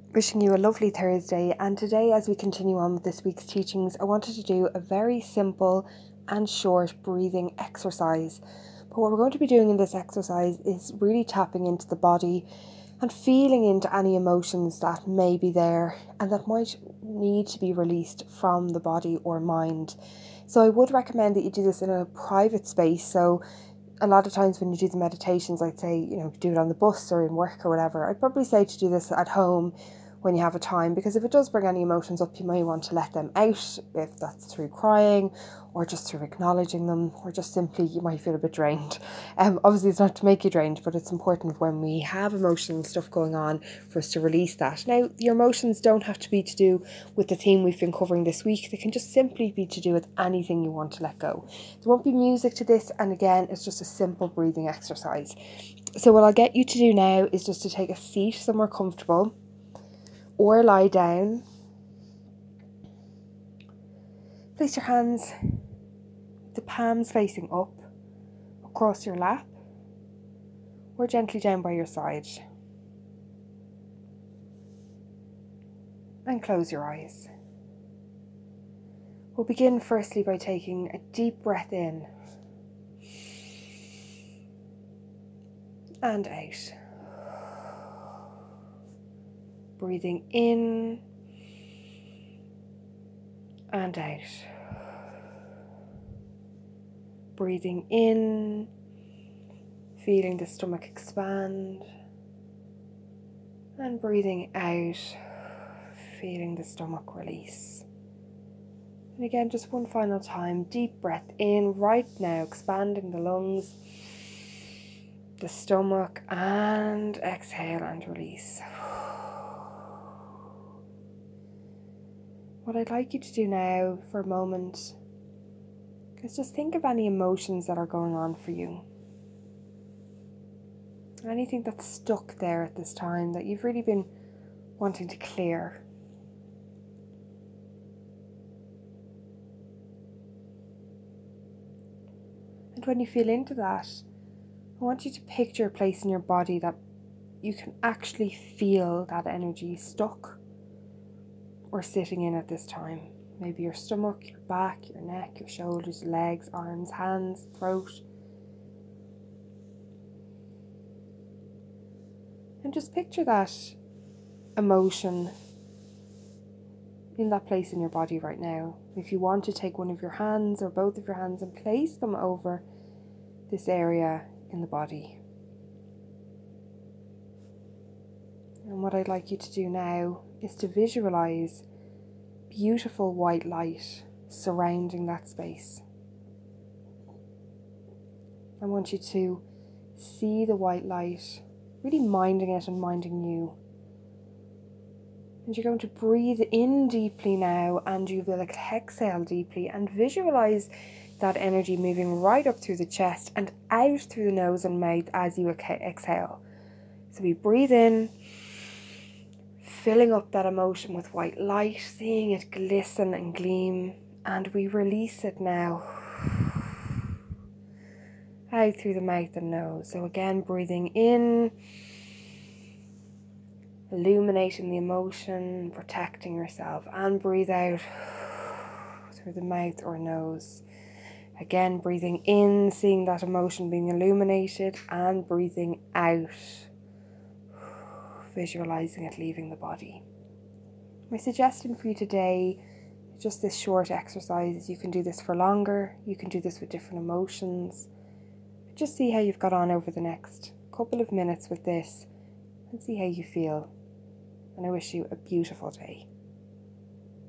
Wishing you a lovely Thursday, and today as we continue on with this week's teachings, I wanted to do a very simple and short breathing exercise. But what we're going to be doing in this exercise is really tapping into the body and feeling into any emotions that may be there and that might need to be released from the body or mind. So I would recommend that you do this in a private space. So a lot of times when you do the meditations, I'd say, do it on the bus or in work or whatever. I'd probably say to do this at home when you have a time, because if it does bring any emotions up, you may want to let them out, if that's through crying or just through acknowledging them, or just simply you might feel a bit drained. Obviously it's not to make you drained, but it's important when we have emotional stuff going on for us to release that. Now, your emotions don't have to be to do with the theme we've been covering this week. They can just simply be to do with anything you want to let go. There won't be music to this, and again, it's just a simple breathing exercise. So what I'll get you to do now is just to take a seat somewhere comfortable or lie down. Place your hands, the palms facing up, across your lap, or gently down by your side. And close your eyes. We'll begin firstly by taking a deep breath in and out. Breathing in and out. Breathing in, feeling the stomach expand, and breathing out, feeling the stomach release. And again, just one final time, deep breath in right now, expanding the lungs, the stomach, and exhale and release. What I'd like you to do now for a moment is just think of any emotions that are going on for you. Anything that's stuck there at this time that you've really been wanting to clear. And when you feel into that, I want you to picture a place in your body that you can actually feel that energy stuck or sitting in at this time. Maybe your stomach, your back, your neck, your shoulders, legs, arms, hands, throat. And just picture that emotion in that place in your body right now. If you want to take one of your hands or both of your hands and place them over this area in the body. And what I'd like you to do now is to visualize beautiful white light surrounding that space. I want you to see the white light, really minding it and minding you. And you're going to breathe in deeply now, and you will exhale deeply, and visualize that energy moving right up through the chest and out through the nose and mouth as you exhale. So we breathe in, filling up that emotion with white light, seeing it glisten and gleam, and we release it now out through the mouth and nose. So again, breathing in, illuminating the emotion, protecting yourself, and breathe out through the mouth or nose. Again, breathing in, seeing that emotion being illuminated, and breathing out, visualizing it leaving the body. My suggestion for you today is just this short exercise. You can do this for longer, you can do this with different emotions. Just see how you've got on over the next couple of minutes with this and see how you feel. And I wish you a beautiful day.